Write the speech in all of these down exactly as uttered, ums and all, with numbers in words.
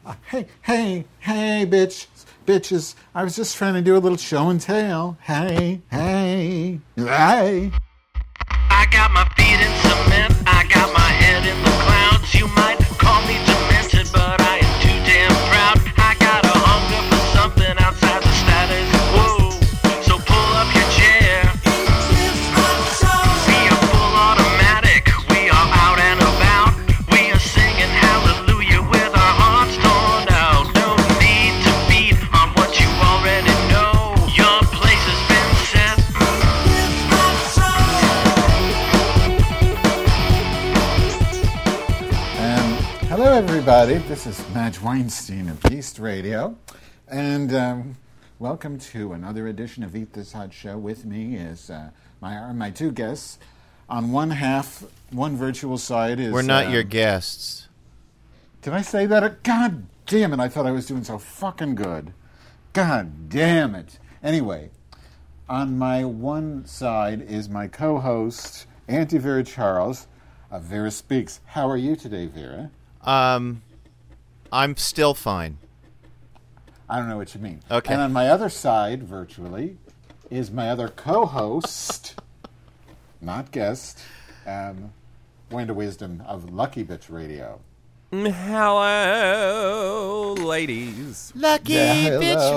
Uh, hey, hey, hey, bitch, bitches. I was just trying to do a little show and tell. Hey, hey, hey. I got my feet in cement, I got my head in the clouds. You might call me demented, but I am too damn proud. I got a hunger for something outside the status quo. So pull up your chair. We are full automatic, we are out and about. We are singing hallelujah with our hearts torn out. No need to beat on what you already know. Your place has been set. Hello, everybody. This is Madge Weinstein of Beast Radio, and um, welcome to another edition of Eat This Hot Show. With me is uh, my my two guests. On one half, one virtual side is... We're not um, your guests. Did I say that? God damn it, I thought I was doing so fucking good. God damn it. Anyway, on my one side is my co-host, Auntie Vera Charles of Vera Speaks. How are you today, Vera? Um, I'm still fine. I don't know what you mean. Okay. And on my other side, virtually, is my other co-host, not guest, um, Wanda Wisdom of Lucky Bitch Radio. Hello, ladies. Lucky Yeah, hello. Bitch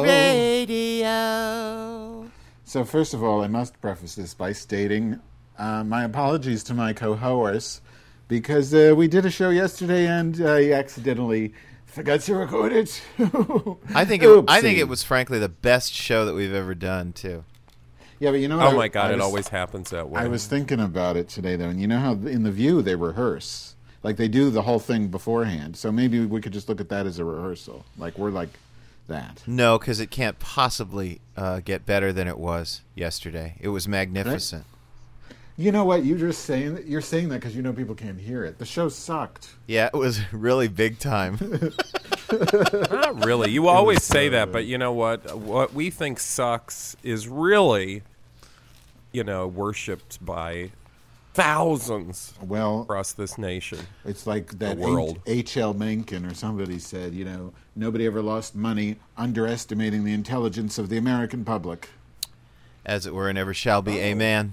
Radio. So first of all, I must preface this by stating uh, my apologies to my co-host, because uh, we did a show yesterday and uh, he accidentally forgot to record it. I think it, I think it was frankly the best show that we've ever done too. Yeah, but you know what? Oh I- my God, I it was- always happens that way. I was thinking about it today, though, and you know how in The View they rehearse? Like, they do the whole thing beforehand, so maybe we could just look at that as a rehearsal. Like, we're like that. No, because it can't possibly uh, get better than it was yesterday. It was magnificent. You know what? You're just saying you're saying that because you know people can't hear it. The show sucked. Yeah, it was really big time. Not really. You always say that, but you know what? What we think sucks is really, you know, worshipped by thousands Well, across this nation. it's like that world. H L Mencken or somebody said, you know, nobody ever lost money underestimating the intelligence of the American public. As it were, and never shall be. Amen.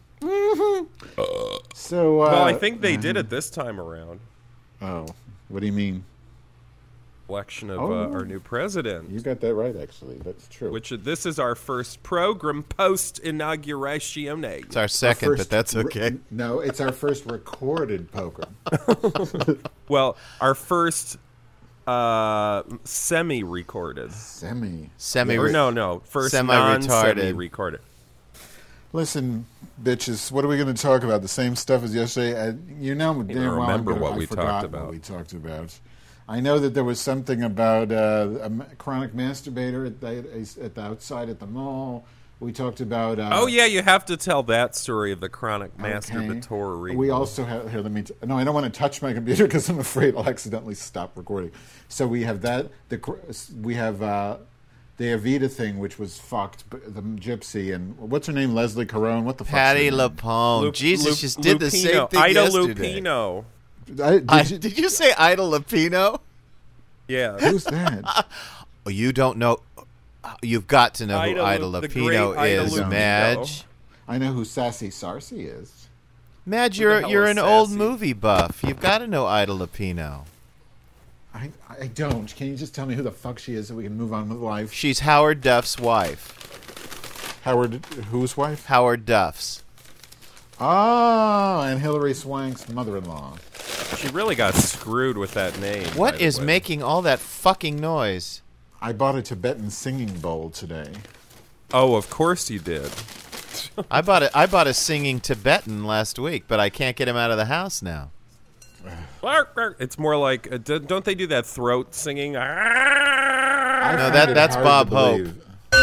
So, uh, Well, I think they did it this time around. Oh, what do you mean? Election of Oh. uh, our new president. You got that right, actually. That's true. Which this is our first program post inauguration. It's our second, First but that's re- okay. no, it's our first recorded poker. Well, our first uh, semi-recorded. Semi. Semi. Or no, no, first Semi-retarded. non-semi-recorded. Listen, bitches, what are we going to talk about? The same stuff as yesterday? Uh, you know damn well remember I'm gonna, what I we forgot talked about. What we talked about. I know that there was something about uh, a m- chronic masturbator at the, at the outside at the mall. We talked about... Uh, Oh, yeah, you have to tell that story of the chronic okay. masturbatory. We also have... Here, let me... T- no, I don't want to touch my computer because I'm afraid I'll accidentally stop recording. So we have that. The cr- We have... Uh, the Evita thing, which was fucked, but the gypsy, and what's her name? Leslie Caron. What the fuck? Patty LuPone. Lu- Jesus, Lu- just did the Lupino. same thing Ida yesterday. Lupino. I, did, I, you, did you say Ida Lupino? Yeah. who's that? Oh, you don't know. You've got to know Ida who Ida Lu- the Lupino great Ida is, Lupino. Madge. I know who Sassy Sarcy is. Madge, Who the you're hell you're is an old Sassy? movie buff. You've got to know Ida Lupino. I I don't. Can you just tell me who the fuck she is so we can move on with life? She's Howard Duff's wife. Howard, whose wife? Howard Duff's. Oh, and Hillary Swank's mother-in-law. She really got screwed with that name. What by the is way. making all that fucking noise? I bought a Tibetan singing bowl today. Oh, of course you did. I bought a I bought a singing Tibetan last week, but I can't get him out of the house now. It's more like, uh, d- don't they do that throat singing? I No, find that- it that's hard Bob to Hope. believe.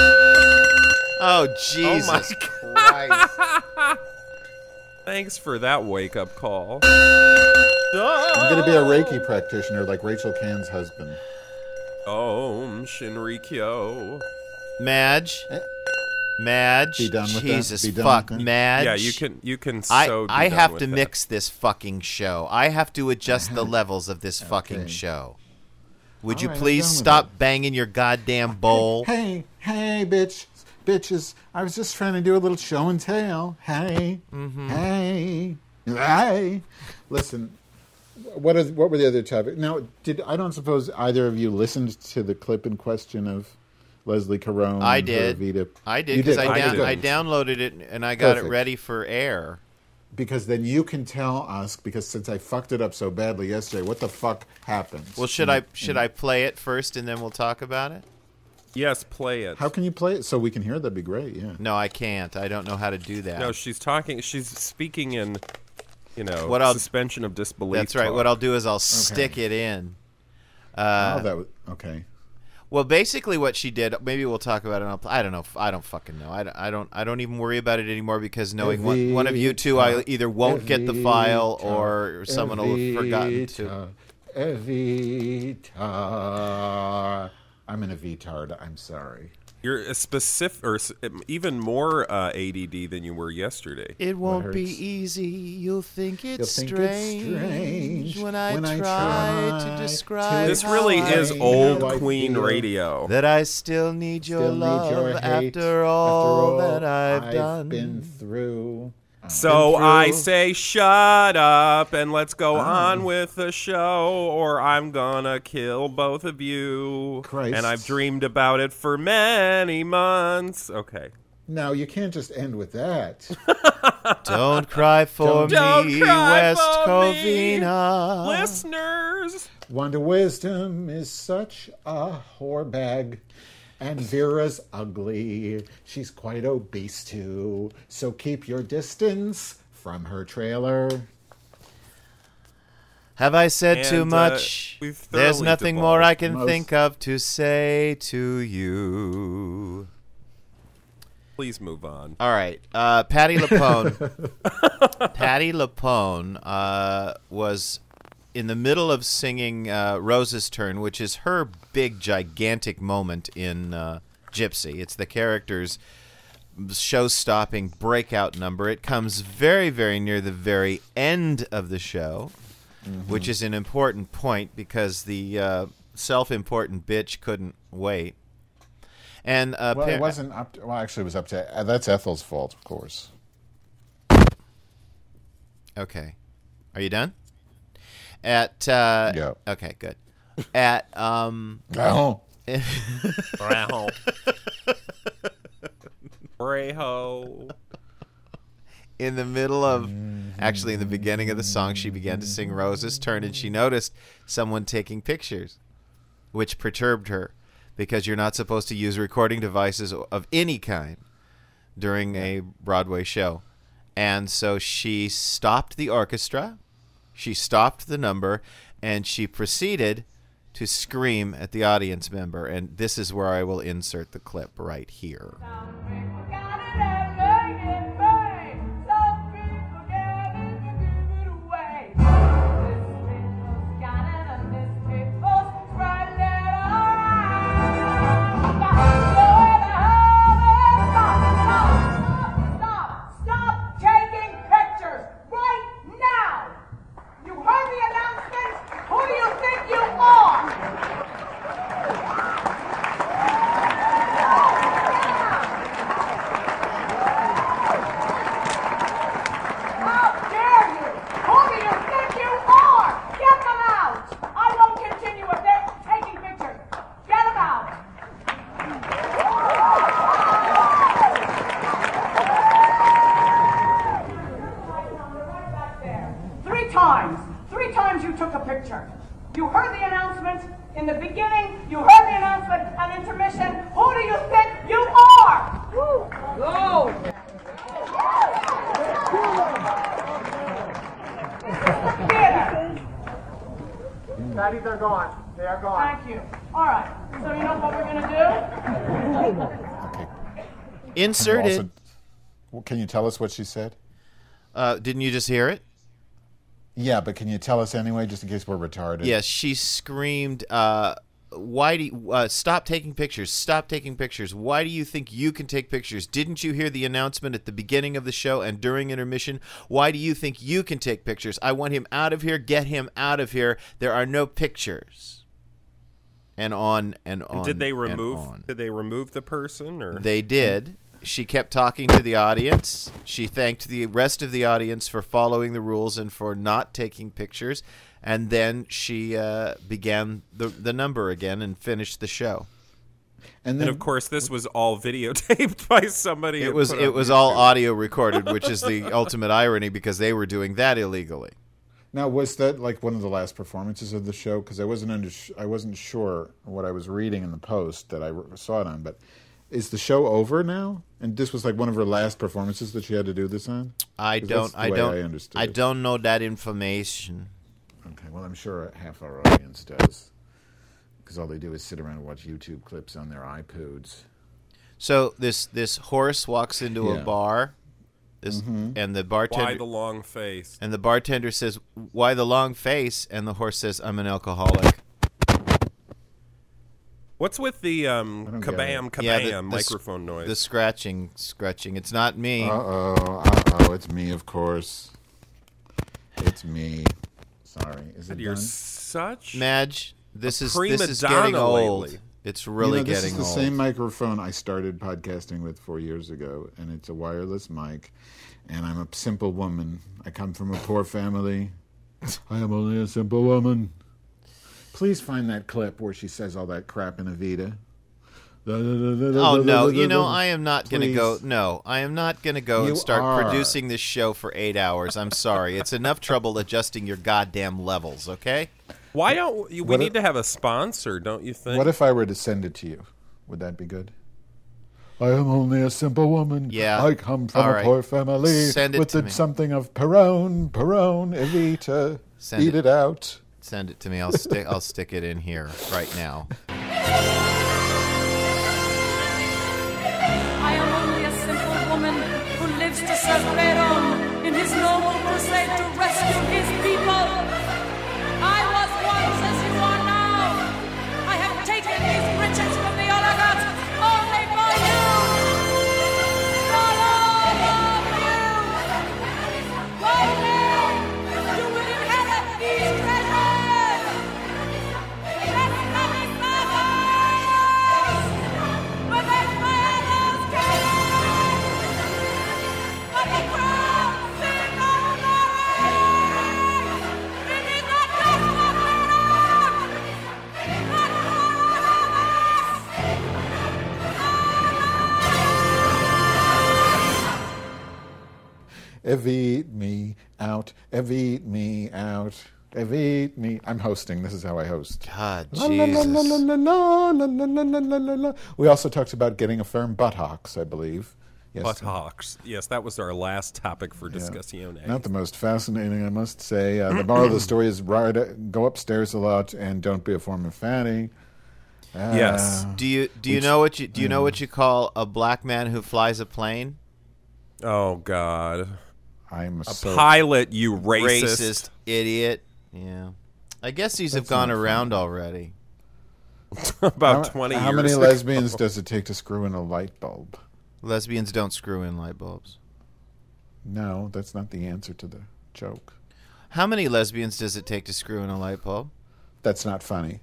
Oh Jesus Christ! Thanks for that wake-up call. I'm going to be a Reiki practitioner like Rachel Cahn's husband. Om Shinrikyo. Madge, Eh, Madge, Be done with that? Jesus Be done fuck, with that? Madge. Yeah, you can you can I, so be I done have with to that. mix this fucking show. I have to adjust the levels of this fucking Okay. show. Would All you right, I'm please done with stop banging your goddamn bowl? Hey, hey, bitch, bitches! I was just trying to do a little show and tell. Hey, Mm-hmm. hey, hey! Listen, what is what were the other topics? Now, did I don't suppose either of you listened to the clip in question of Leslie Caron? I and her did. Evita? I did You because I, Okay, down, good. I downloaded it and I got Perfect. it ready for air. Because then you can tell us. Because since I fucked it up so badly yesterday, what the fuck happened? Well, should I should I play it first and then we'll talk about it? Yes, play it. How can you play it so we can hear it? That'd be great. Yeah. No, I can't. I don't know how to do that. No, she's talking. She's speaking in, you know, What I'll- suspension of disbelief. That's right. talk. What I'll do is I'll stick it in. Uh, oh, that was okay. Well, basically, what she did. Maybe we'll talk about it. I'll, I don't know. I don't fucking know. I, don't- I don't. I don't even worry about it anymore because knowing one, one of you two, I either won't get the file or someone will have forgotten to. Evita. I'm an Evitard. I'm sorry. You're a specific, or s- even more uh, A D D than you were yesterday. It won't be hurts? easy. You'll think it's, You'll think strange, it's strange when I when I try, try to to describe. This how really I is how old I Queen feel. radio. That I still need your Still need love your hate after all after that I've, I've done. been through. So been I through. say, shut up and let's go Oh. on with the show, or I'm gonna kill both of you. Christ. And I've dreamed about it for many months. Okay. No, you can't just end with that. Don't cry for Don't me, cry West for me, Covina. listeners. Wanda Wisdom is such a whore bag. And Vera's ugly. She's quite obese, too. So keep your distance from her trailer. Have I said too And, uh, much? we've There's thoroughly nothing more I can Most- think of to say to you. Please move on. All right. Uh, Patty LaPone. Patty LaPone uh, was in the middle of singing uh, Rose's Turn, which is her big, gigantic moment in uh, Gypsy. It's the character's show-stopping breakout number. It comes very, very near the very end of the show, mm-hmm. which is an important point because the uh, self-important bitch couldn't wait. And uh, Well, pa- it wasn't up to, well, actually, it was up to, uh, that's Ethel's fault, of course. Okay. Are you done? At, uh... Yeah. Okay, good. At, um... Oh. Brow. Breho. in the middle of... Actually, in the beginning of the song, she began to sing Rose's Turn, and she noticed someone taking pictures, which perturbed her, because you're not supposed to use recording devices of any kind during a Broadway show. And so she stopped the orchestra, she stopped the number, and she proceeded to scream at the audience member. And this is where I will insert the clip right here. You heard the announcement in the beginning, you heard the announcement at intermission. Who do you think you are? Go! Theater. Patty, they're gone. They are gone. Thank you. All right. So you know what we're going to do? Inserted. Also, well, can you tell us what she said? Uh, didn't you just hear it? Yeah, but can you tell us anyway, just in case we're retarded? Yes, she screamed, uh, why do you, uh, stop taking pictures, stop taking pictures. Why do you think you can take pictures? Didn't you hear the announcement at the beginning of the show and during intermission? Why do you think you can take pictures? I want him out of here. Get him out of here. There are no pictures. and on and on. Did they and remove? on. Did they remove the person? Or They did. She kept talking to the audience. She thanked the rest of the audience for following the rules and for not taking pictures. And then she uh, began the the number again and finished the show. And then, and of course, this was all videotaped by somebody. It and was put it on was all YouTube. audio recorded, which is the ultimate irony because they were doing that illegally. now, was that like one of the last performances of the show? Because I wasn't under, I wasn't sure what I was reading in the Post that I saw it on. But is the show over now? And this was like one of her last performances that she had to do this on. I 'Cause don't that's the I way don't I understood I it. don't know that information. Okay, well, I'm sure half our audience does, because all they do is sit around and watch YouTube clips on their iPods. So this this horse walks into a Yeah. bar, this, and the bartender Why the long face? and the bartender says, "Why the long face?" And the horse says, "I'm an alcoholic." What's with the um, I don't get kabam it. kabam Yeah, the- the s- microphone noise? The scratching, scratching. It's not me. Uh oh, uh oh, it's me, of course. It's me. Sorry, is it You're done? such Madge, this A is prima this is donna getting old. lately. It's really you know, this getting is the old. same microphone I started podcasting with four years ago, and it's a wireless mic. And I'm a simple woman. I come from a poor family. I am only a simple woman. Please find that clip where she says all that crap in Evita. Oh no! You know I am not going to go. Please. No, I am not going to go You and start are. producing this show for eight hours. I'm sorry. It's enough trouble adjusting your goddamn levels. Okay. Why don't we What need if- to have a sponsor? Don't you think? What if I were to send it to you? Would that be good? I am only a simple woman. Yeah. I come from All a right. poor family. Send it with to the- me. something of Perone, Perone, Evita. Send Eat it. it out. Send it to me. I'll stick. I'll stick it in here right now. I am only a simple woman who lives to serve Perón in his noble crusade to rescue his people. I was once as you are now. I have taken these riches from the oligarchs only for you. For all of you. One day you will inherit these treasures. Let them be ours. But then my others came. But the crown sing all the way. It is not just for Perón, but for all of us. Evite me out. Evite me out. Evite me. I'm hosting. This is how I host. God, La, la, la, la, Jesus. la, la, la, la, la, la, la, la, la. We also talked about getting a firm buttocks, I believe. Yes. Buttocks. Yes, that was our last topic for Yeah. discussion. Not the most fascinating, I must say. Uh, the moral of the story is ride, go upstairs a lot and don't be a former fatty. Uh, Yes. Do you do you Which- know what you do you know what you call a black man who flies a plane? Oh God, I'm a so pilot, you racist. Racist idiot. Yeah. I guess these have That's gone not around already. About how, twenty How years many ago. lesbians does it take to screw in a light bulb? Lesbians don't screw in light bulbs. No, that's not the answer to the joke. How many lesbians does it take to screw in a light bulb? That's not funny.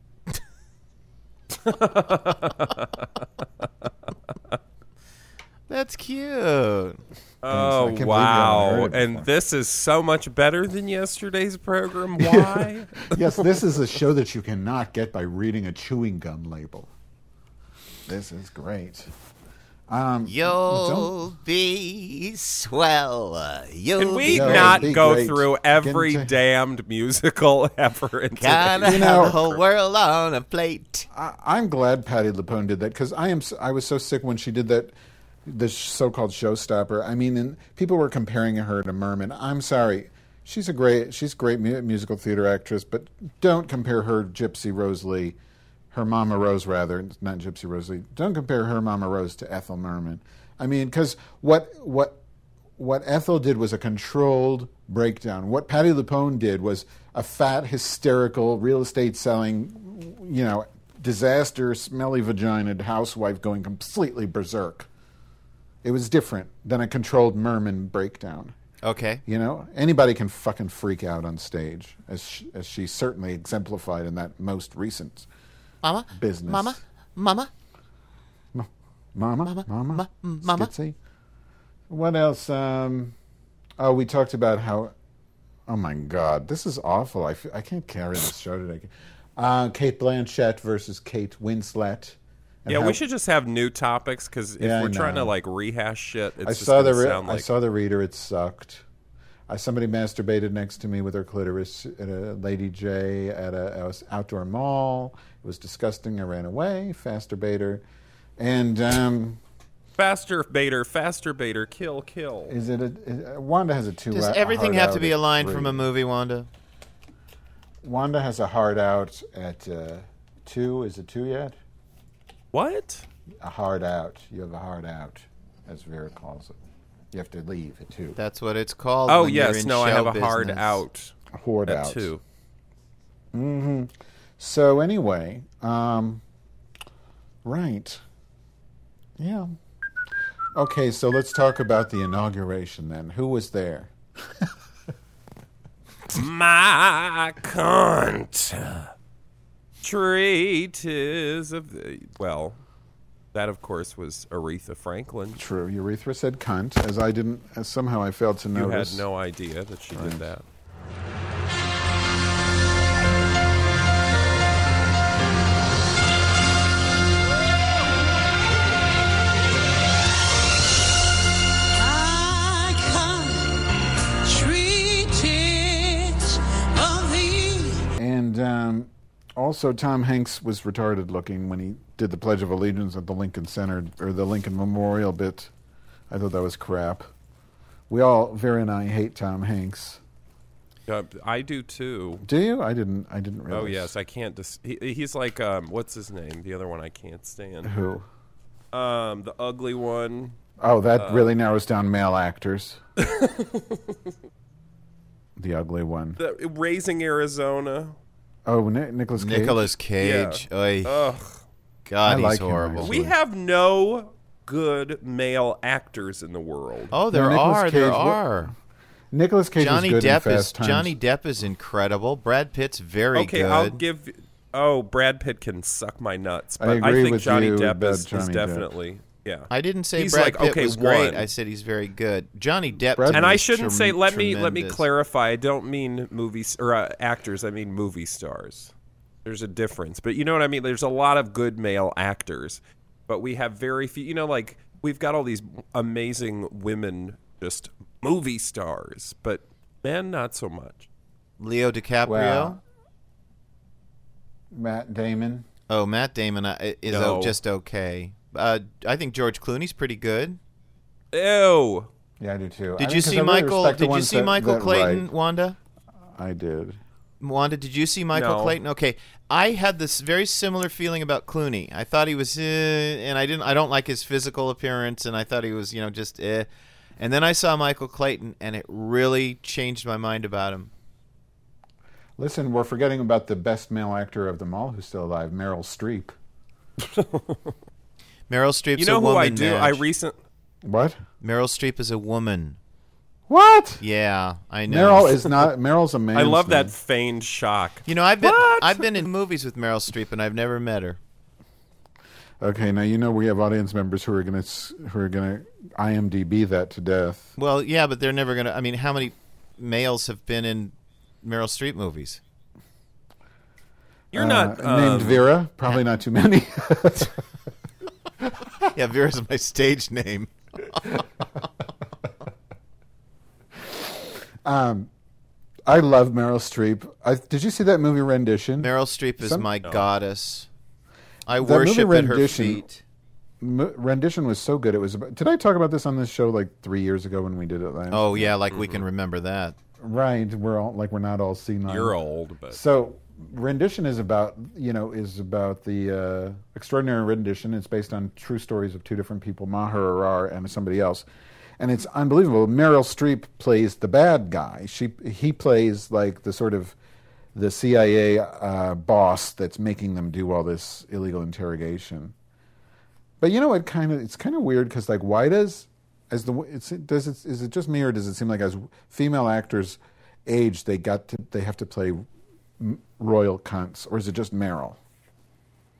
That's cute. Oh I can't believe you haven't wow! heard it And before. this is so much better than yesterday's program. Why? Yes, this is a show that you cannot get by reading a chewing gum label. This is great. Um, You'll don't- be swell. You'll Can we be Yeah, not be go great. through every Get into- damned musical ever? in Gotta today's You know- have the whole world on a plate. I, I'm glad Patti LuPone did that because I am. s- I was so sick when she did that, the so-called showstopper. I mean, and people were comparing her to Merman. I'm sorry, she's a great. She's a great mu- musical theater actress, but don't compare her Gypsy Rose Lee, her Mama Rose rather, not Gypsy Rose Lee. Don't compare her Mama Rose to Ethel Merman. I mean, because what what what Ethel did was a controlled breakdown. What Patti LuPone did was a fat, hysterical, real estate selling, you know, disaster, smelly vaginaed housewife going completely berserk. It was different than a controlled Merman breakdown. Okay. You know, anybody can fucking freak out on stage, as she, as she certainly exemplified in that most recent Mama, business. Mama, Mama, Mama, Mama, Mama, Ma- Mama. Skitsy. What else? Um, oh, we talked about how. Oh my God, this is awful. I, f- I can't carry this show today. Uh, Kate Blanchett versus Kate Winslet. And Yeah, how- we should just have new topics because if Yeah, I we're trying to know. like rehash shit, it's I just saw the gonna re- sound like I saw the reader. It sucked. I somebody masturbated next to me with her clitoris at a Lady J at a, a outdoor mall. It was disgusting. I ran away. Faster baiter. And um, faster baiter, faster baiter, kill, kill. is it a, uh, Wanda has a two? Does a everything hard have to out be at a line three. from a movie, Wanda? Wanda has a hard out at uh, two. Is it two yet? What? A hard out. You have a hard out, as Vera calls it. You have to leave at two. That's what it's called. Oh when you're yes, in no, I have show a hard business. out A horde at out. two. Mm-hmm. So anyway, um, right. Yeah. Okay, so let's talk about the inauguration then. Who was there? My cunt. Treatise of the, well, that of course was Aretha Franklin. True. Urethra said cunt, as I didn't, as somehow I failed to You notice. had no idea that she did that. And um, also, Tom Hanks was retarded looking when he did the Pledge of Allegiance at the Lincoln Center, or the Lincoln Memorial bit. I thought that was crap. We all, Vera and I, hate Tom Hanks. Uh, I do too. Do you? I didn't. I didn't realize. Oh yes, I can't. Dis- he, he's like, um, what's his name? The other one I can't stand. Who? Um, the ugly one. Oh, that Uh, really narrows down male actors. The ugly one. The Raising Arizona. Oh, Ni- Nicholas Cage. Nicolas Cage. Oy. Ugh. God, I he's like him, horrible. actually. We have no good male actors in the world. Oh, there No, Nicolas are. Cage, There what- are. Nicholas Cage Johnny is good in Depp is Fast Times. Johnny Depp is incredible. Brad Pitt's very okay, good. I'll give. Oh, Brad Pitt can suck my nuts, I but I, agree think with Johnny you Depp about is, is Johnny Depp. definitely yeah. I didn't say He's Brad like, Pitt okay, was great. one. I said he's very good. Johnny Depp, Brad to And me I is shouldn't trem- say. Let me let me tremendous. clarify. I don't mean movies or uh, actors. I mean movie stars. There's a difference, but you know what I mean. There's a lot of good male actors, but we have very few. You know, like we've got all these amazing women, just movie stars, but men not so much. Leo DiCaprio. Wow. Matt Damon. Oh, Matt Damon uh, is No. o- just okay. Uh, I think George Clooney's pretty good. Ew. Yeah, I do too. Did I you mean, 'cause see I really Michael? respect the Did you ones see that- Michael that Clayton, write. Wanda? I did. Wanda, did you see Michael No. Clayton? Okay, I had this very similar feeling about Clooney. I thought he was, eh, and I didn't. I don't like his physical appearance, and I thought he was, you know, just eh. And then I saw Michael Clayton, and it really changed my mind about him. Listen, we're forgetting about the best male actor of them all who's still alive, Meryl Streep. Meryl Streep's You know a who woman. I do? I Madge. recent. What? Meryl Streep is a woman. What? Yeah, I know. Meryl is not. Meryl's a man. I love that feigned shock. You know, I've been What? I've been in movies with Meryl Streep, and I've never met her. Okay, now you know we have audience members who are gonna s- who are gonna I M D B that to death. Well, yeah, but they're never gonna. I mean, how many males have been in Meryl Streep movies? You're Uh, not named um, Vera. Probably not too many. Yeah, Vera's my stage name. um, I love Meryl Streep. I, did you see that movie Rendition? Meryl Streep is Some- my goddess. I That movie worship at her Rendition- feet. M- Rendition was so good. It was. About, did I talk about this on this show like three years ago when we did it last? Oh yeah, like we can remember that. right. We're all like we're not all senile. You're old, but So Rendition is about you know is about the uh, extraordinary rendition. It's based on true stories of two different people, Maher Arar and somebody else, and it's unbelievable. Meryl Streep plays the bad guy. She he plays like the sort of the C I A uh, boss that's making them do all this illegal interrogation. But you know what? Kind of it's kind of weird because like why does as the it's does it is it just me or does it seem like as female actors age they got to they have to play m- royal cunts or is it just Meryl?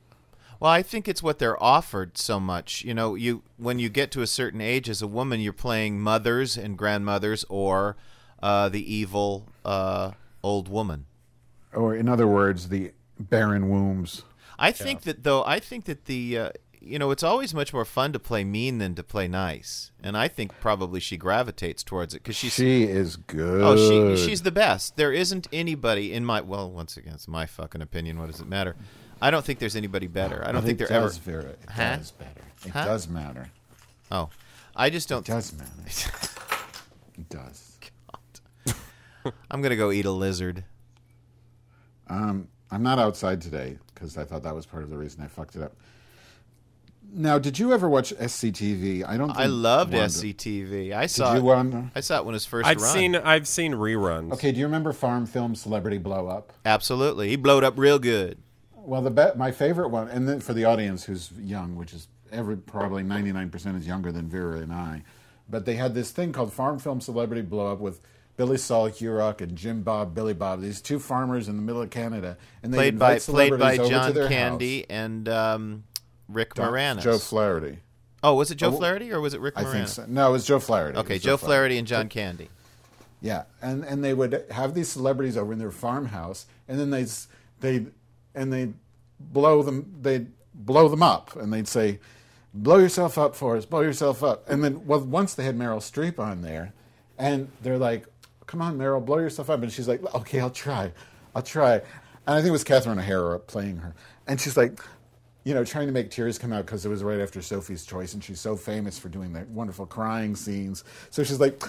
Well, I think it's what they're offered so much. You know, you when you get to a certain age as a woman, you're playing mothers and grandmothers or uh, the evil uh, old woman. Or, in other words, the barren wombs. I think that, though, I think that the, uh, you know, it's always much more fun to play mean than to play nice. And I think probably she gravitates towards it because she's. She is good. Oh, she she's the best. There isn't anybody in my, well, once again, it's my fucking opinion. What does it matter? I don't think there's anybody better. I don't But think it there does, ever. Vera, it Huh? does better. It Huh? does matter. Oh, I just don't. It does matter. It does. I'm gonna go eat a lizard. Um, I'm not outside today because I thought that was part of the reason I fucked it up. Now, did you ever watch S C T V? I don't. Think I loved Wanda- S C T V. I Did saw. you, it, Wanda? I saw it when it was first I've run. seen I've seen reruns. Okay, do you remember Farm Film Celebrity Blow Up? Absolutely, he blowed up real good. Well, the be- my favorite one, and then for the audience who's young, which is every probably ninety-nine percent is younger than Vera and I, but they had this thing called Farm Film Celebrity Blow Up with Billy Saul Hurok and Jim Bob, Billy Bob, these two farmers in the middle of Canada, and they Played by invite played by celebrities over to John their Candy house. and um, Rick Don- Moranis. Joe Flaherty. Oh, was it Joe Oh, Flaherty or was it Rick I Moranis? think so. No, it was Joe Flaherty. It Okay, was Joe Flaherty and John Candy. Yeah, and and they would have these celebrities over in their farmhouse, and then they they and they blow them they blow them up, and they'd say, "Blow yourself up for us, blow yourself up." And then well, once they had Meryl Streep on there, and they're like, "Come on, Meryl, blow yourself up," and she's like, "Okay, I'll try, I'll try." And I think it was Catherine O'Hara playing her, and she's like, you know, trying to make tears come out because it was right after Sophie's Choice, and she's so famous for doing the wonderful crying scenes. So she's like,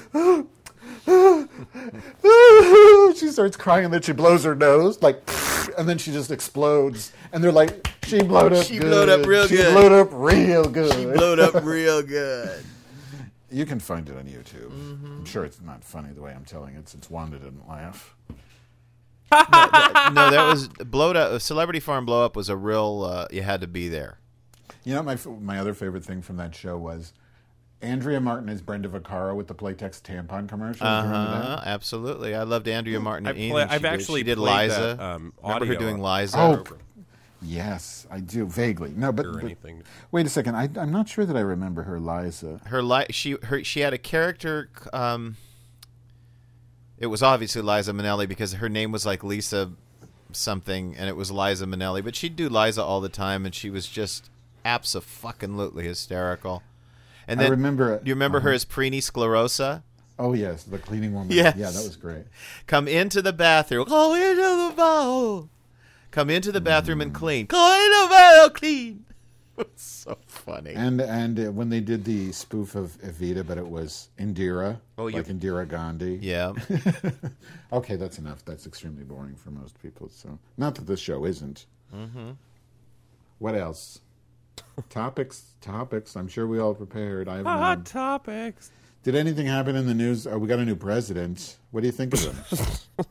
she starts crying, and then she blows her nose, like, and then she just explodes. And they're like, she blowed up She good. blowed up real she good. She blowed up real good. She blowed up real good. You can find it on YouTube. Mm-hmm. I'm sure it's not funny the way I'm telling it, since Wanda didn't laugh. no, that, no, that was blowed up. Celebrity Farm Blow Up was a real. Uh, you had to be there. You know, my my other favorite thing from that show was Andrea Martin as Brenda Vaccaro with the Playtex tampon commercials. Uh Do you remember huh. that? Absolutely, I loved Andrea Martin. I've, and play, anything I've she did. actually she did played Liza. that, um, Remember her audio doing Liza? Oh, yes, I do vaguely. No, but, or but anything. wait a second. I, I'm not sure that I remember her Liza. Her li- she her she had a character. Um, it was obviously Liza Minnelli because her name was like Lisa something, and it was Liza Minnelli. But she'd do Liza all the time, and she was just abso-fucking-lutely hysterical. And then I remember. Do you remember uh-huh. her as Preenie Sclerosa? Oh yes, the cleaning woman. Yes. Yeah, that was great. Come into the bathroom. Go into the bowl. Come into the bathroom Mm. and clean. Go into the bathroom clean. It's so funny. And and uh, when they did the spoof of Evita, but it was Indira, Oh, you- like Indira Gandhi. Yeah. Okay, that's enough. That's extremely boring for most people. So, not that this show isn't. Mm-hmm. What else? topics, topics. I'm sure we all prepared. I have Hot none. topics. Did anything happen in the news? Oh, we got a new president. What do you think of him?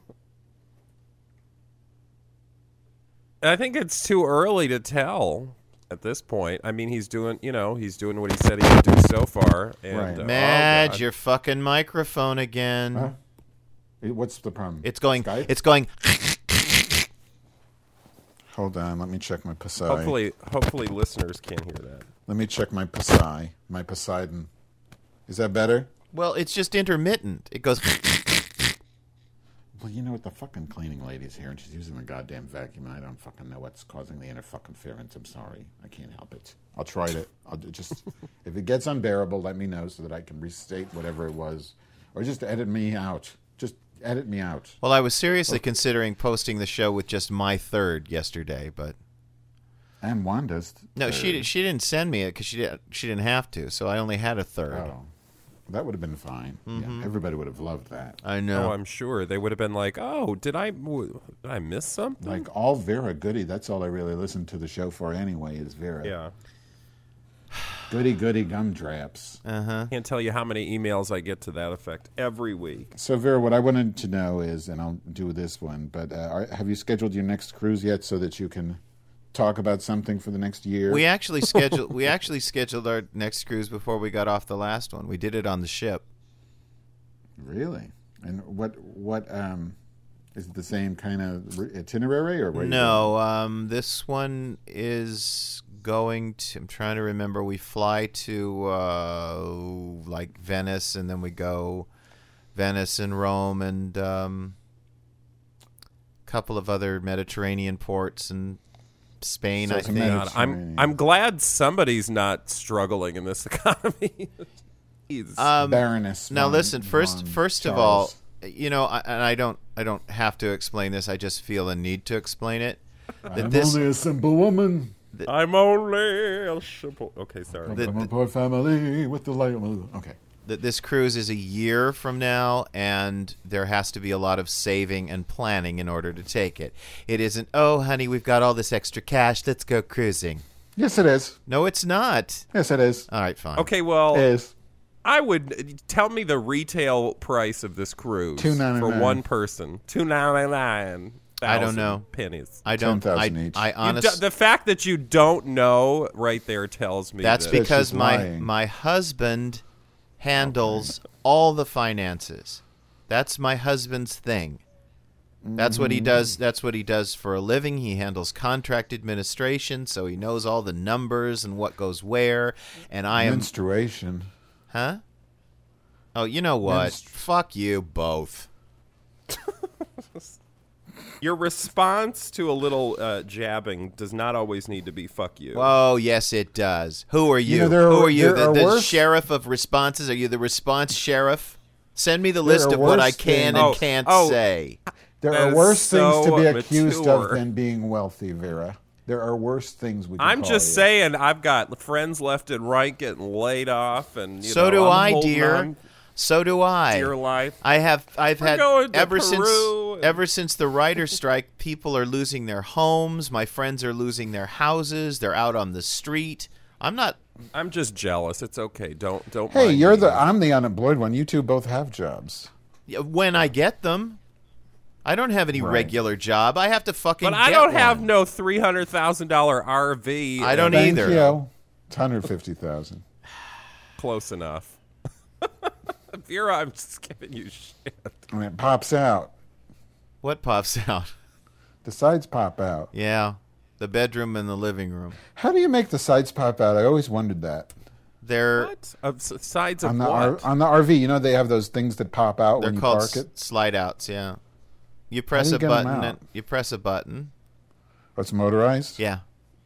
I think it's too early to tell at this point. I mean, he's doing, you know, he's doing what he said he would do so far. And, Right. uh, oh, Madge, God. your fucking microphone again. Huh? What's the problem? It's going. Skype? It's going. Hold on. Let me check my Pasai. Hopefully, hopefully listeners can't hear that. Let me check my Pasai. My Poseidon. Is that better? Well, it's just intermittent. It goes. Well, you know what? The fucking cleaning lady's here, and she's using the goddamn vacuum, and I don't fucking know what's causing the interference. I'm sorry. I can't help it. I'll try it. I'll do- just if it gets unbearable, let me know so that I can restate whatever it was, or just edit me out. Just edit me out. Well, I was seriously considering posting the show with just my third yesterday, but And Wanda's. no, third. she she didn't send me it because she didn't she didn't have to. So I only had a third. Oh, that would have been fine. Yeah, everybody would have loved that. I know. Oh, I'm sure they would have been like, "Oh, did I w- did I miss something?" Like all Vera Goody. That's all I really listen to the show for anyway. Is Vera. yeah, Goody goody gumdrops. can't tell you how many emails I get to that effect every week. So Vera, what I wanted to know is, and I'll do this one, but uh, are, have you scheduled your next cruise yet so that you can talk about something for the next year? We actually scheduled we actually scheduled our next cruise before we got off the last one. We did it on the ship. Really? And what what um is it the same kind of itinerary or where you No, um, this one is going to. I'm trying to remember. We fly to uh, like Venice, and then we go Venice and Rome, and um, a couple of other Mediterranean ports and Spain. So I it's a think. Mediterranean. God, I'm I'm glad somebody's not struggling in this economy. Jeez. Um, Baroness. Now von- listen. First, von first of all, Charles. you know, I, and I don't, I don't have to explain this. I just feel a need to explain it. That I'm this, only a simple woman I'm only a simple. Okay, sorry. The- from a poor family with the light. Okay. that this cruise is a year from now, and there has to be a lot of saving and planning in order to take it. It isn't, oh, honey, we've got all this extra cash. Let's go cruising. Yes, it is. No, it's not. Yes, it is. All right, fine. Okay, well, It is. I would tell me the retail price of this cruise two ninety-nine for one person. Two ninety nine. I don't know. pennies. I don't. I, ten thousand each. I You honestly. do- the fact that you don't know right there tells me That's that. Because because she's my lying. my husband handles all the finances. That's my husband's thing. That's what he does. That's what he does for a living. He handles contract administration, so he knows all the numbers and what goes where. And I am, Menstruation. huh? Oh, you know what? Menstru- Fuck you both. Your response to a little uh, jabbing does not always need to be "fuck you." Oh, yes, it does. Who are you? know, there Who are- are you? there The, are the worse- sheriff of responses? Are you the response sheriff? Send me the There list are of what I worse can things- and Oh, can't oh. say. There That are is worse things to so be accused mature. of than being wealthy, Vera. There are worse things we can I'm call just you. saying, I've got friends left and right getting laid off, and you So know, do I'm I, holding dear. on So do I. to your life. I have. I've We're had going to ever Peru since and- ever since the writer's strike. People are losing their homes. My friends are losing their houses. They're out on the street. I'm not. I'm just jealous. It's okay. Don't don't. Hey, mind you're me. the. I'm the unemployed one. You two both have jobs. When I get them, I don't have any Right. regular job. I have to fucking. But I get don't have one. no three hundred thousand dollar R V. I don't Thank either. you. It's one hundred fifty thousand. Close enough. Vera, I'm just giving you shit. And it pops out. What pops out? The sides pop out. Yeah, the bedroom and the living room. How do you make the sides pop out? I always wondered that. They're What? Of s- sides of On the what? R, on the R V, you know they have those things that pop out they're when you called park s- it. slide outs. Yeah, you press you a get 'em button. out? And you press a button. Oh, it's motorized. Yeah.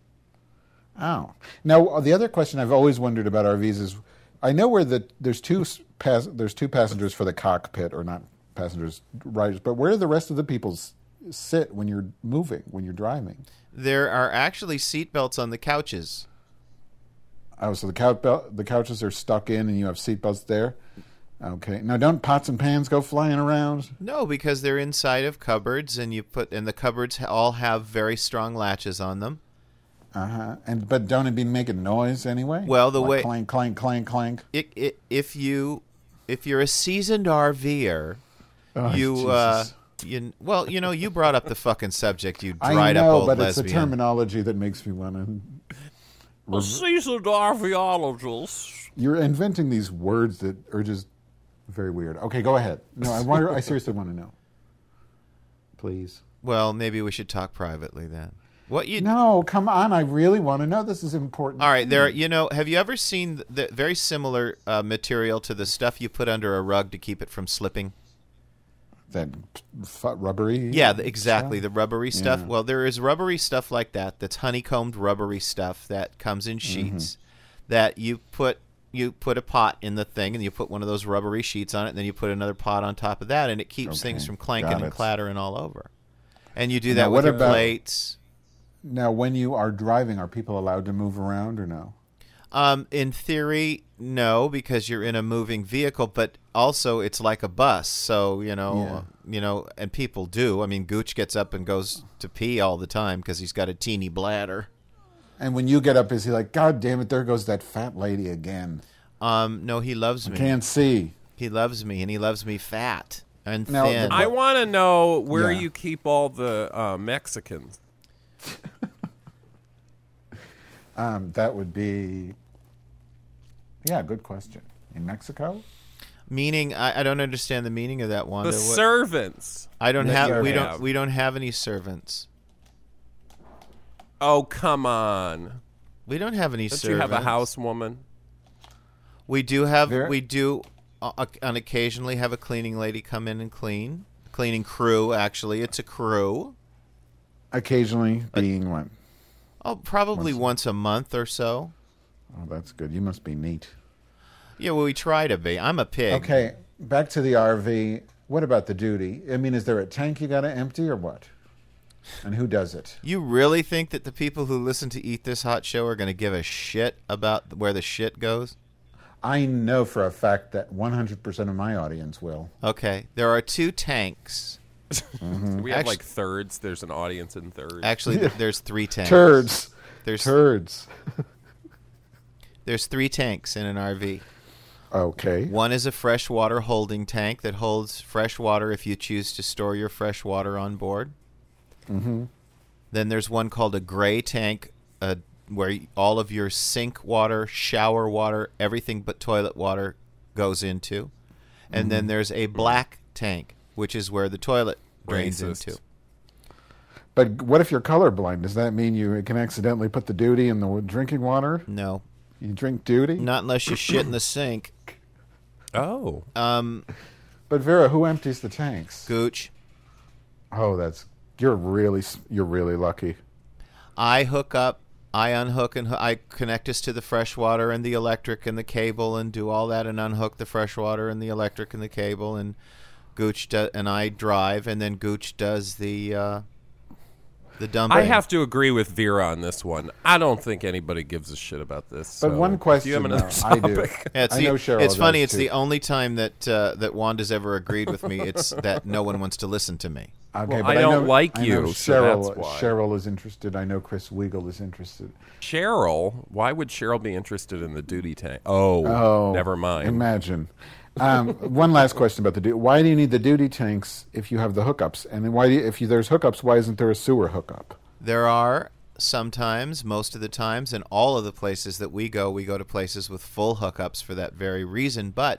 Oh. Now uh, the other question I've always wondered about R Vs is, I know where the there's two s- pass, there's two passengers for the cockpit, or not passengers, riders, but where do the rest of the people s- sit when you're moving, when you're driving? There are actually seat belts on the couches. Oh, so the couch belt, the couches are stuck in, and you have seatbelts there. Okay. Now, don't pots and pans go flying around? No, because they're inside of cupboards, and you put and the cupboards ha- all have very strong latches on them. Uh huh. And but don't it be making noise anyway? Well, the Like way- clank, clank, clank, clank. It, it, if you if you're a seasoned RVer, Oh, you uh, Jesus. you well, you know, you brought up the fucking subject. You I dried up know, old but lesbian. it's the terminology that makes me want to. A seasoned archaeologist. You're inventing these words that are just very weird. Okay, go ahead. No, I wonder. I seriously want to know. Please. Well, maybe we should talk privately then. What you? No, come on. I really want to know. This is important. All right, there. You know, have you ever seen the very similar uh, material to the stuff you put under a rug to keep it from slipping? That f- rubbery. Yeah, the, exactly. The rubbery stuff. Yeah. Well, there is rubbery stuff like that. That's honeycombed rubbery stuff that comes in sheets that you put you put a pot in the thing, and you put one of those rubbery sheets on it, and then you put another pot on top of that, and it keeps Okay, things from clanking got and it. clattering all over. And you do Now, that with what your about- plates. Now, when you are driving, are people allowed to move around or no? Um, in theory, no, because you're in a moving vehicle, but also it's like a bus. So, you know, you know, and people do. I mean, Gooch gets up and goes to pee all the time because he's got a teeny bladder. And when you get up, is he like, God damn it, there goes that fat lady again? Um, no, he loves me. Can't see. He loves me, and he loves me fat and Now, thin. the- I want to know where Yeah. you keep all the uh, Mexicans. Um, that would be, yeah, good question. In Mexico? Meaning, I, I don't understand the meaning of that one. The servants. I don't that have. you We have. don't. We don't have any servants. Oh, come on. We don't have any Don't servants. you have a housewoman? We do have. There- We do uh, on occasionally have a cleaning lady come in and clean. Cleaning crew, actually, it's a crew. Occasionally being what? Oh, probably once a month or so. Oh, that's good. You must be neat. Yeah, well, we try to be. I'm a pig. Okay, back to the R V. What about the duty? I mean, is there a tank you got to empty or what? And who does it? You really think that the people who listen to Eat This Hot Show are going to give a shit about where the shit goes? I know for a fact that one hundred percent of my audience will. Okay, there are two tanks. We have Actu- like thirds. There's an audience in thirds. Actually, th- there's three tanks. Turds. There's Turds. there's three tanks in an R V. Okay. One is a freshwater holding tank that holds fresh water if you choose to store your fresh water on board. Mm-hmm. Then there's one called a gray tank, uh, where y- all of your sink water, shower water, everything but toilet water goes into. And then there's a black tank, which is where the toilet drains Racist. into. But what if you're colorblind? Does that mean you can accidentally put the duty in the drinking water? No, You drink duty? not unless you shit in the sink. Oh. Um, But Vera, who empties the tanks? Gooch, Oh, that's you're really s- you're really lucky. I hook up, I unhook, and hoo- I connect us to the fresh water and the electric and the cable and do all that and unhook the fresh water and the electric and the cable, and Gooch do, and I drive, and then Gooch does the uh, the dumping. I have to agree with Vera on this one. I don't think anybody gives a shit about this. But so one if you question, have another though, I do. topic- Yeah, it's I the- know Cheryl It's funny. does, It's too. the only time that uh, that Wanda's ever agreed with me. It's that no one wants to listen to me. Okay, Well, but I don't know, like I know you, so Cheryl, that's why. Cheryl is interested. I know Chris Weigel is interested. Cheryl, why would Cheryl be interested in the duty tank? Oh, Oh, never mind. Imagine. Um, one last question about the duty. Why do you need the duty tanks if you have the hookups? And then why, do you, if you, there's hookups, why isn't there a sewer hookup? There are sometimes, most of the times, and all of the places that we go, we go to places with full hookups for that very reason. But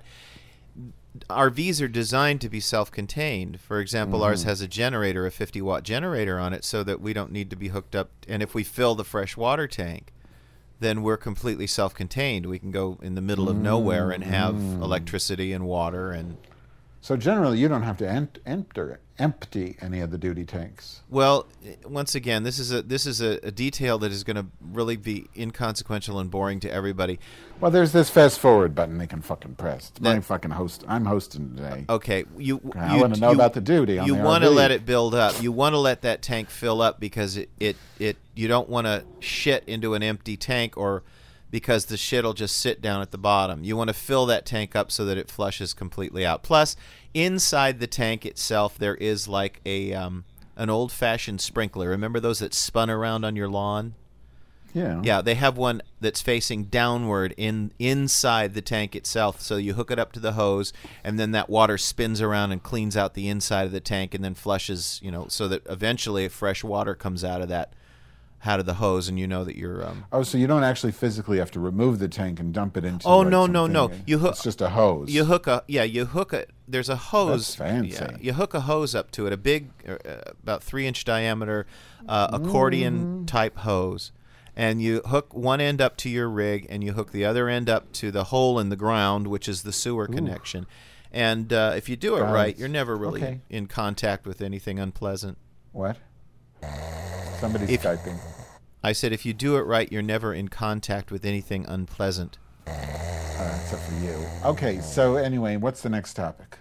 R Vs are designed to be self-contained. For example, ours has a generator, a fifty watt generator on it, so that we don't need to be hooked up. And if we fill the fresh water tank, then we're completely self-contained. We can go in the middle of nowhere and have electricity and water. And So generally, you don't have to ent- enter, empty any of the duty tanks. well, once again, this is a this is a, a detail that is going to really be inconsequential and boring to everybody. Well, there's this fast forward button they can fucking press. It's my That- fucking host. I'm hosting today. Okay, you. I you, wanna know you- about the duty on You the want to R V. let it build up. You want to let that tank fill up because it, it, it you don't want to shit into an empty tank, or because the shit will just sit down at the bottom. You want to fill that tank up so that it flushes completely out. Plus, inside the tank itself, there is like a um, an old-fashioned sprinkler. Remember those that spun around on your lawn? Yeah. Yeah, they have one that's facing downward in inside the tank itself. So you hook it up to the hose, and then that water spins around and cleans out the inside of the tank, and then flushes. You know, so that eventually fresh water comes out of that, out of the hose, and you know that you're. Um, Oh, so you don't actually physically have to remove the tank and dump it into. Oh, like, no, no, something- no. You hook- It's just a hose. You hook a yeah. You hook a. There's a hose. That's fancy. Yeah, you hook a hose up to it, a big, uh, about three inch diameter, uh, accordion Mm. type hose, and you hook one end up to your rig, and you hook the other end up to the hole in the ground, which is the sewer connection. And uh, if you do it Got right, it. you're never really Okay. in contact with anything unpleasant. What? Somebody's If- typing. I said, if you do it right, you're never in contact with anything unpleasant. Uh, except for you. Okay, so anyway, what's the next topic?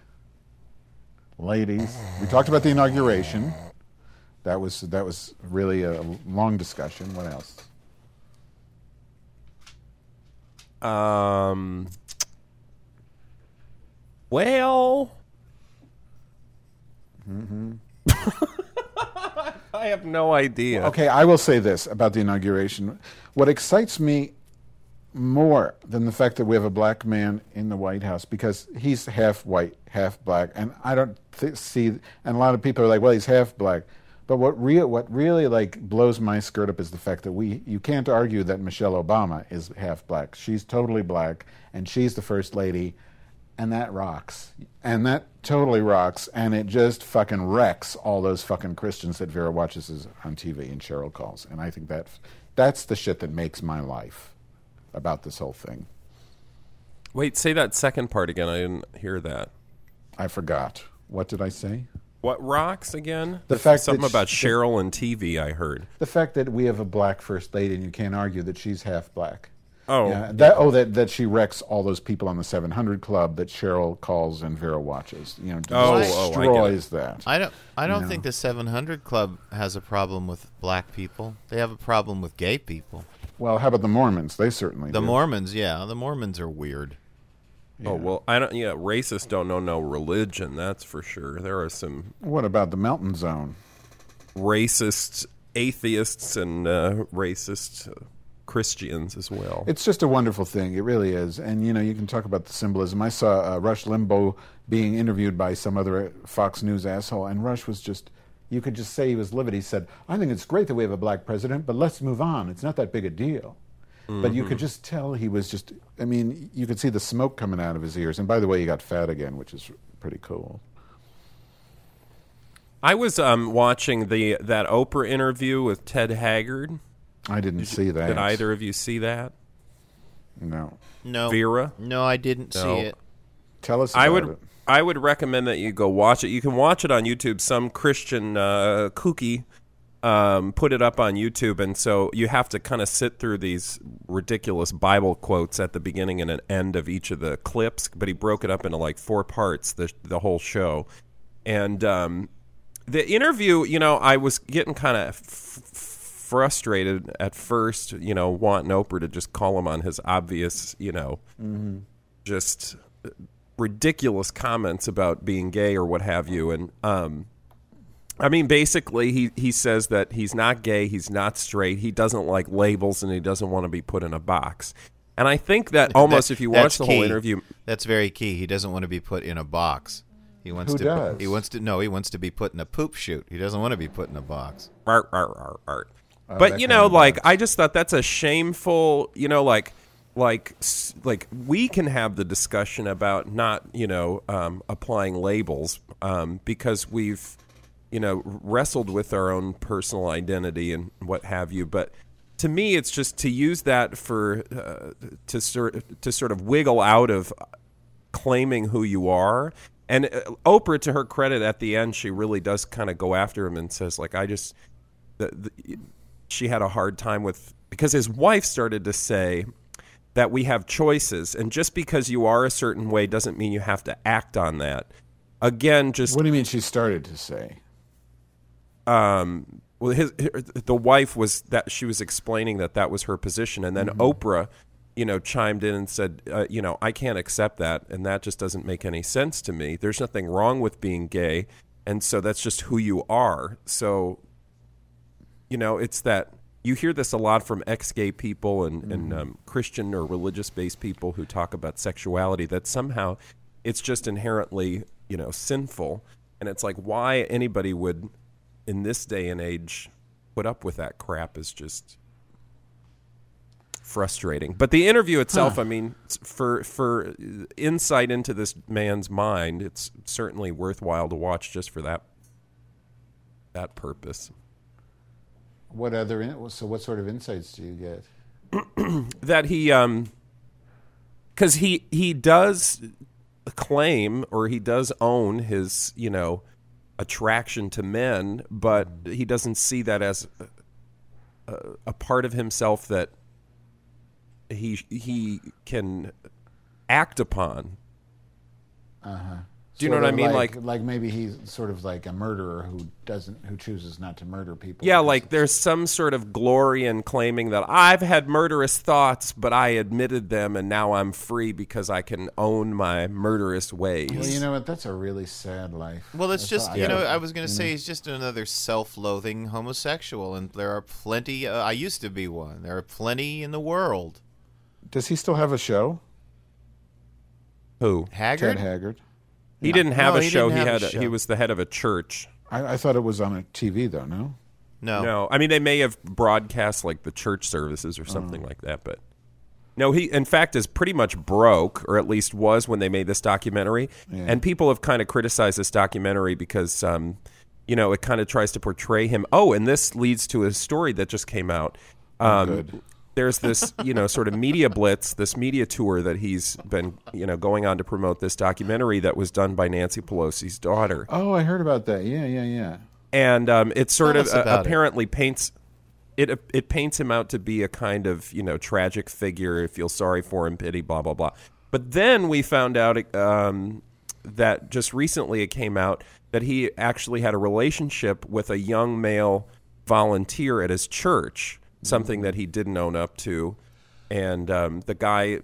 Ladies, we talked about the inauguration. That was that was really a long discussion. What else? Um. Well. I have no idea. Okay, I will say this about the inauguration. What excites me more than the fact that we have a black man in the White House, because he's half white, half black, and I don't th- see. And a lot of people are like, "Well, he's half black," but what real, what really like blows my skirt up is the fact that we you can't argue that Michelle Obama is half black. She's totally black, and she's the first lady, and that rocks, and that totally rocks, and it just fucking wrecks all those fucking Christians that Vera watches is on T V and Cheryl calls, and I think that That's the shit that makes my life about this whole thing. Wait, say that second part again. I didn't hear that. I forgot. What did I say? What rocks again? The fact Something that about she- Cheryl and T V, I heard. The fact that we have a black first lady, and you can't argue that she's half black. Oh. Yeah, that oh that that she wrecks all those people on the seven hundred Club that Cheryl calls and Vera watches. You know, Oh, just oh, I get destroys that. I don't. I don't No. think the seven hundred Club has a problem with black people. They have a problem with gay people. Well, how about the Mormons? They certainly The do. Mormons, yeah, the Mormons are weird. Oh well, I don't. Yeah, racists don't know no religion. That's for sure. There are some What about the Mountain Zone? racist atheists and uh, racist uh, Christians as well. It's just a wonderful thing. It really is. And, you know, you can talk about the symbolism. I saw uh, Rush Limbaugh being interviewed by some other Fox News asshole, and Rush was just, you could just say he was livid. He said, I think it's great that we have a black president, but let's move on. It's not that big a deal. Mm-hmm. But you could just tell he was just, I mean, you could see the smoke coming out of his ears. And by the way, he got fat again, which is pretty cool. I was um, watching the that Oprah interview with Ted Haggard. I didn't see that. Did either of you see that? No. No, Vera? No, I didn't No. see it. Tell us about I would it. I would recommend that you go watch it. You can watch it on YouTube. Some Christian uh, kooky um, put it up on YouTube, and so you have to kind of sit through these ridiculous Bible quotes at the beginning and an end of each of the clips. But he broke it up into like four parts, the the whole show, and um, the interview. You know, I was getting kind of f- frustrated at first. You know, wanting Oprah to just call him on his obvious, you know, Mm-hmm. just ridiculous comments about being gay or what have you. And um, I mean, basically, he, he says that he's not gay, he's not straight, he doesn't like labels, and he doesn't want to be put in a box. And I think that almost, That- if you watch that's the whole key. interview, That's very key. He doesn't want to be put in a box. He wants Who to. does? He wants to. No, he wants to be put in a poop chute. He doesn't want to be put in a box. art, art, art, art. Oh, But that you kind know, of like box. I just thought that's a shameful. You know, like like s- like we can have the discussion about not you know um, applying labels um, because we've you know wrestled with our own personal identity and what have you. But to me, it's just to use that for uh, to sort to sort of wiggle out of claiming who you are. And uh, Oprah, to her credit, at the end, she really does kind of go after him and says, like, I just, the, the, she had a hard time with, because his wife started to say that we have choices. And just because you are a certain way doesn't mean you have to act on that. Again, just, What do you mean she started to say? um, well, his, her, the wife was that she was explaining that that was her position. And then Mm-hmm. Oprah, you know, chimed in and said, uh, you know, I can't accept that, and that just doesn't make any sense to me. There's nothing wrong with being gay, and so that's just who you are. So, you know, it's that you hear this a lot from ex-gay people and, and um, Christian or religious-based people who talk about sexuality, that somehow it's just inherently, you know, sinful. And it's like, why anybody would, in this day and age, put up with that crap is just frustrating. But the interview itself, Huh. I mean, for for insight into this man's mind, it's certainly worthwhile to watch just for that that purpose. What other, in, so what sort of insights do you get? That he, um, because he he does claim or he does own his, you know, attraction to men, but he doesn't see that as a, a part of himself that he he can act upon. Uh-huh. Do you know Sort what I of mean? Like, Like- like maybe he's sort of like a murderer who doesn't, who chooses not to murder people. Yeah, because like it's- there's some sort of glory in claiming that I've had murderous thoughts, but I admitted them, and now I'm free because I can own my murderous ways. Well, you know what? That's a really sad life. Well, it's That's just all- you know yeah. I was going to say he's just another self-loathing homosexual, and there are plenty. Uh, I used to be one. There are plenty in the world. Does he still have a show? Who? Haggard. Ted Haggard. He didn't have No, a he show. didn't He have had. a A, show. he was the head of a church. I, I thought it was on a T V though. No. No. No, I mean they may have broadcast like the church services or something like that, but no, he in fact is pretty much broke, or at least was when they made this documentary. Yeah. And people have kind of criticized this documentary because, um, you know, it kind of tries to portray him. Oh, and this leads to a story that just came out. Um, Good. There's this, you know, sort of media blitz, this media tour that he's been, you know, going on to promote this documentary that was done by Nancy Pelosi's daughter. Oh, I heard about that. Yeah, yeah, yeah. And um, it sort Tell of us uh, about it. apparently paints it it paints him out to be a kind of, you know, tragic figure. Feel sorry for him, pity, blah blah blah. But then we found out um, that just recently it came out that he actually had a relationship with a young male volunteer at his church, something that he didn't own up to, and um, the guy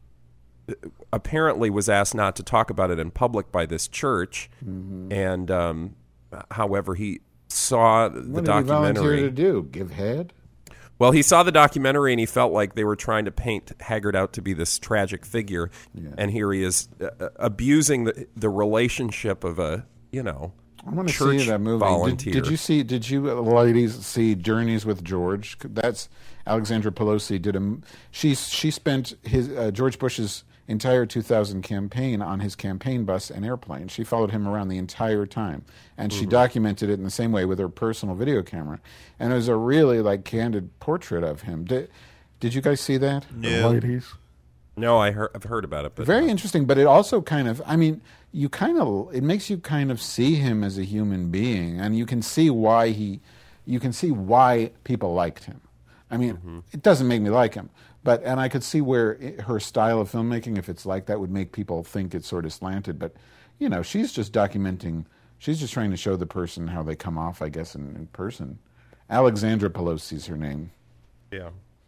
apparently was asked not to talk about it in public by this church, Mm-hmm. and um, however he saw the What did he volunteer documentary. to do? Give head? Well, he saw the documentary and he felt like they were trying to paint Haggard out to be this tragic figure, and here he is uh, abusing the the relationship of a you know I want to church see that movie. Did, volunteer. did you see? Did you uh, ladies see Journeys with George? That's Alexandra Pelosi did a. She she spent his uh, George Bush's entire two thousand campaign on his campaign bus and airplane. She followed him around the entire time, and she documented it in the same way with her personal video camera. And it was a really like candid portrait of him. Did Did you guys see that? No. Ladies. No, I heard, I've heard about it, but Very interesting, but it also kind of, I mean, you kind of, it makes you kind of see him as a human being, and you can see why he, you can see why people liked him. I mean, Mm-hmm. it doesn't make me like him, but, and I could see where it, her style of filmmaking, if it's like that, would make people think it's sort of slanted, but, you know, she's just documenting, she's just trying to show the person how they come off, I guess, in, in person. Alexandra Pelosi's her name. yeah.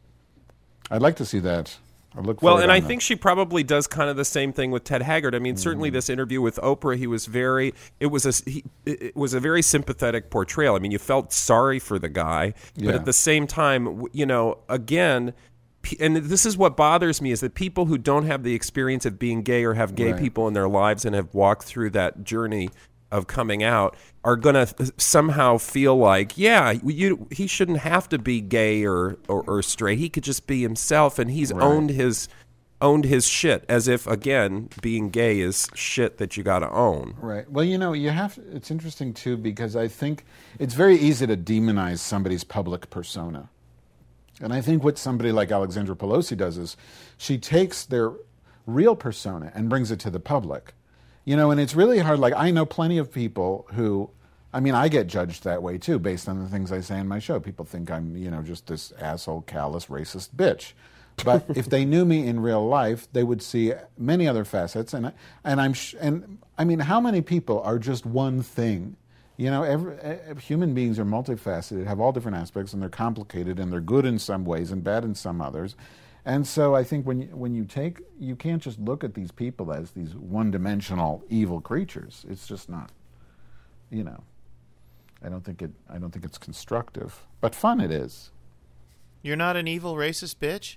I'd like to see that. I look Well, forward and on I that. think she probably does kind of the same thing with Ted Haggard. I mean, certainly Mm-hmm. this interview with Oprah, he was very, it was a, he, it was a very sympathetic portrayal. I mean, you felt sorry for the guy, but Yeah. at the same time, w- you know, again, p- and this is what bothers me is that people who don't have the experience of being gay or have gay Right. people in their lives and have walked through that journey of coming out are going to somehow feel like, yeah, you, he shouldn't have to be gay or, or, or straight. He could just be himself, and he's Right. owned his owned his shit, as if, again, being gay is shit that you got to own. Right. Well, you know, you have. It's interesting too because I think it's very easy to demonize somebody's public persona, and I think what somebody like Alexandra Pelosi does is she takes their real persona and brings it to the public. You know, and it's really hard. Like I know plenty of people who, I mean, I get judged that way too, based on the things I say in my show. People think I'm, you know, just this asshole, callous, racist bitch. But if they knew me in real life, they would see many other facets. And I- and I'm sh- and I mean, how many people are just one thing? You know, every, uh, human beings are multifaceted, have all different aspects, and they're complicated, and they're good in some ways and bad in some others. And so I think when you, when you take, you can't just look at these people as these one-dimensional evil creatures. It's just not, you know. I don't think it. I don't think it's constructive, but fun it is. You're not an evil racist bitch?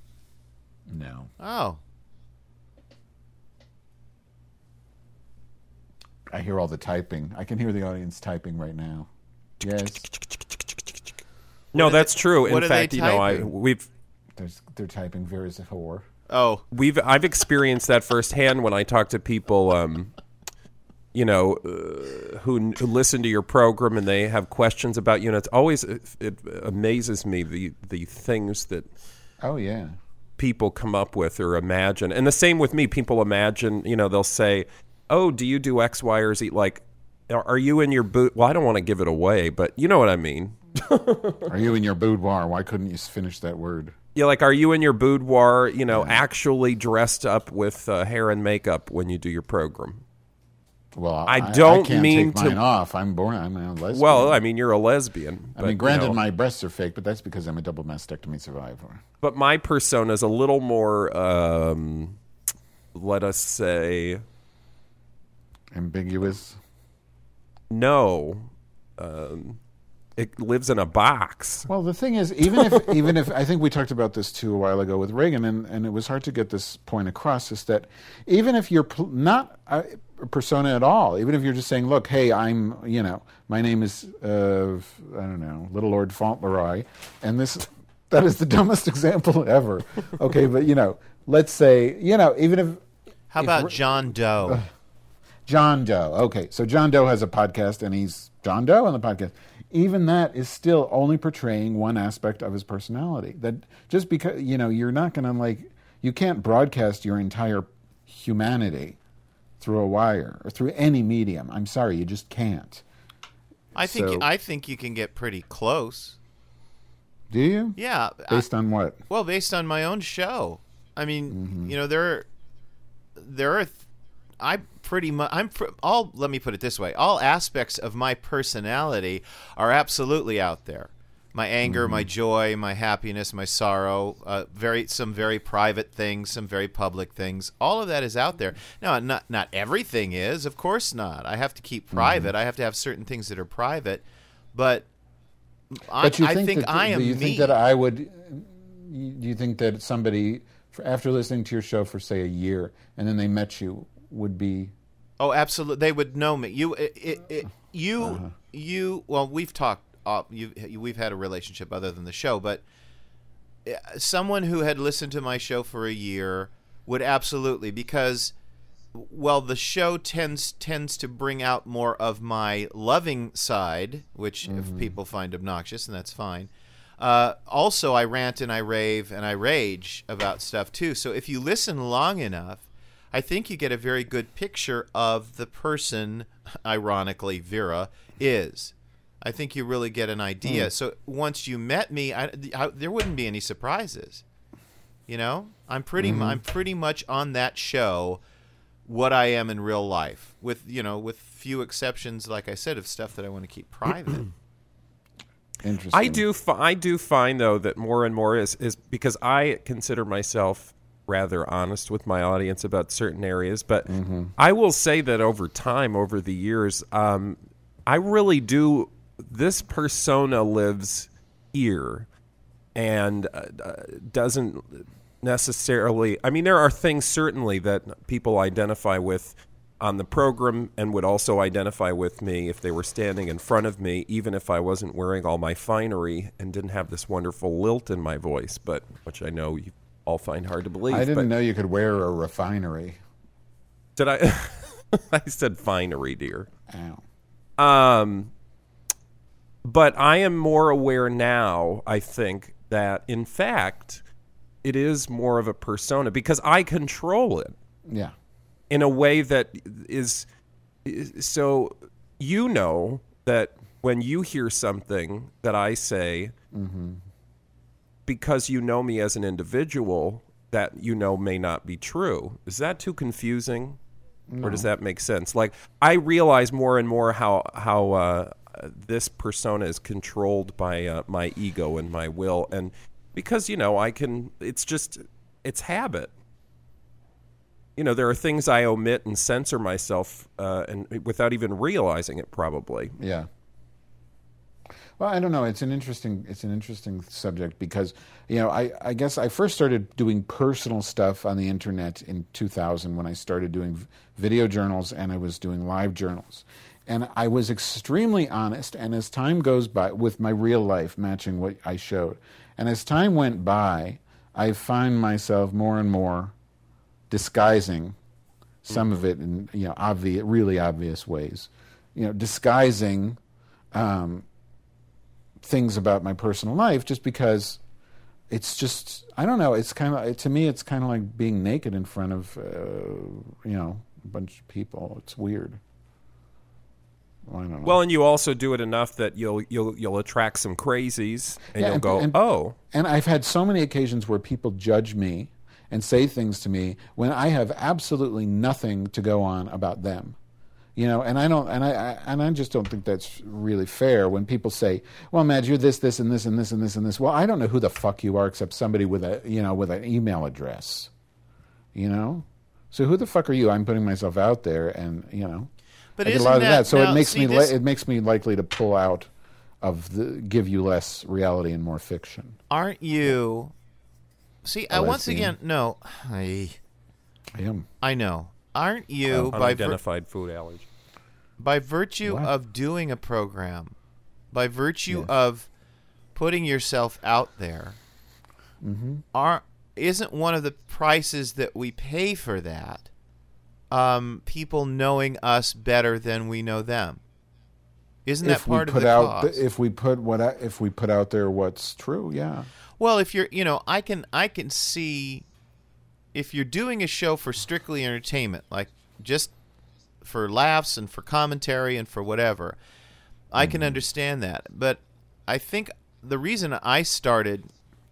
No. Oh. I hear all the typing. I can hear the audience typing right now. Yes, No, are that's they- true. what In are they fact, you know, I typing? we've There's, they're typing very as a whore. Oh. we've I've experienced that firsthand when I talk to people, um, you know, uh, who, who listen to your program and they have questions about you. And it's always it, it amazes me the the things that Oh yeah. people come up with or imagine. And the same with me. People imagine, you know, they'll say, "Oh, do you do X, Y, or Z?" Like, are are you in your boot? Well, I don't want to give it away, but you know what I mean. Are you in your boudoir? Why couldn't you finish that word? Yeah, like, are you in your boudoir, you know, actually dressed up with uh, hair and makeup when you do your program? Well, I don't I can't mean take to- mine off. I'm born. I'm a lesbian. Well, I mean, you're a lesbian. I but, mean, granted, you know, my breasts are fake, but that's because I'm a double mastectomy survivor. but my persona is a little more, um, let us say, Ambiguous. no. Um, it lives in a box. Well, the thing is, even if even if I think we talked about this too a while ago with Reagan, and, and it was hard to get this point across, is that even if you're pl- not a persona at all, even if you're just saying, "Look, hey, I'm, you know, my name is, uh, I don't know, Little Lord Fauntleroy," and this that is the dumbest example ever. Okay, but you know, let's say, you know, even if How if about we're- John Doe? John Doe. Okay, so John Doe has a podcast, and he's John Doe on the podcast. even that is still only portraying one aspect of his personality. That just because, you know, you're not going to like, you can't broadcast your entire humanity through a wire or through any medium. I'm sorry, you just can't. I think So- I think you can get pretty close. Do you? Yeah. Based on what? Well, based on my own show. I mean, Mm-hmm. you know, there, there are. Th- I pretty much. I'm pr- all. Let me put it this way: all aspects of my personality are absolutely out there. My anger, Mm-hmm. my joy, my happiness, my sorrow. Uh, very some very private things, some very public things. All of that is out there. Now, not not everything is, of course not. I have to keep private. Mm-hmm. I have to have certain things that are private, but. I, But you I think, think that, I am do you me. think that I would? you- Do you think that somebody, for, after listening to your show for say a year, and then they met you, would be? Oh, absolutely. They would know me. You, it, it, it, you, Uh-huh. you. Well, we've talked. Uh, you, we've had a relationship other than the show, but uh, someone who had listened to my show for a year would absolutely, because, well, the show tends tends to bring out more of my loving side, which if people find obnoxious, and that's fine. Uh, also, I rant and I rave and I rage about stuff too. So if you listen long enough, I think you get a very good picture of the person, ironically, Vera is. I think you really get an idea. So once you met me, I, I, there wouldn't be any surprises. You know, I'm pretty, mu- I'm pretty much on that show what I am in real life, with you know, with few exceptions, like I said, of stuff that I want to keep private. Interesting. I do. Fi- I do find though that more and more is is because I consider myself rather honest with my audience about certain areas, but I will say that over time, over the years, um, I really do. This persona lives here, and uh, uh, doesn't necessarily. I mean, there are things certainly that people identify with on the program and would also identify with me if they were standing in front of me, even if I wasn't wearing all my finery and didn't have this wonderful lilt in my voice, but which I know you all find hard to believe. I didn't but know you could wear a refinery. Did I? I said finery, dear. Ow. Um, but I am more aware now, I think, that in fact it is more of a persona because I control it Yeah. in a way that is, is so you know that when you hear something that I say, because you know me as an individual, that you know may not be true. Is that too confusing? Or does that make sense? Like, I realize more and more how how uh, this persona is controlled by uh, my ego and my will, and because you know I can. It's just it's habit. You know, there are things I omit and censor myself, uh, and without even realizing it, probably. Yeah. Well, I don't know. It's an interesting. It's an interesting subject because you know I, I guess I first started doing personal stuff on the internet in two thousand when I started doing v- video journals and I was doing live journals, and I was extremely honest. And as time goes by, with my real life matching what I showed, and as time went by, I find myself more and more disguising some of it in you know obvious, really obvious ways. You know, disguising. Um, things about my personal life just because it's just I don't know it's kind of to me it's kind of like being naked in front of uh, you know a bunch of people. It's weird. Well, I don't know. Well, and you also do it enough that you'll you'll you'll attract some crazies, and Yeah, you'll and- go, and- oh. And I've had so many occasions where people judge me and say things to me when I have absolutely nothing to go on about them. You know, and I don't, and I, I, and I just don't think that's really fair when people say, "Well, Mad, you're this, this, and this, and this, and this, and this." Well, I don't know who the fuck you are except somebody with a, you know, with an email address. You know, so who the fuck are you? I'm putting myself out there, and you know, But I get a isn't lot of that- that. So now, it makes see, me, this- li- it makes me likely to pull out of the, give you less reality and more fiction. Aren't you? See, I Oh, I once see. again, no, I, I am. I know. Aren't you by vir- Unidentified food allergy. by virtue What? of doing a program, by virtue Yes. of putting yourself out there, Mm-hmm. are isn't one of the prices that we pay for that um, people knowing us better than we know them? Isn't that if we part of put the out cause? if we put what if we put out there what's true, yeah. Well, if you're, you know, I can I can see if you're doing a show for strictly entertainment, like just for laughs and for commentary and for whatever, I can understand that. But I think the reason I started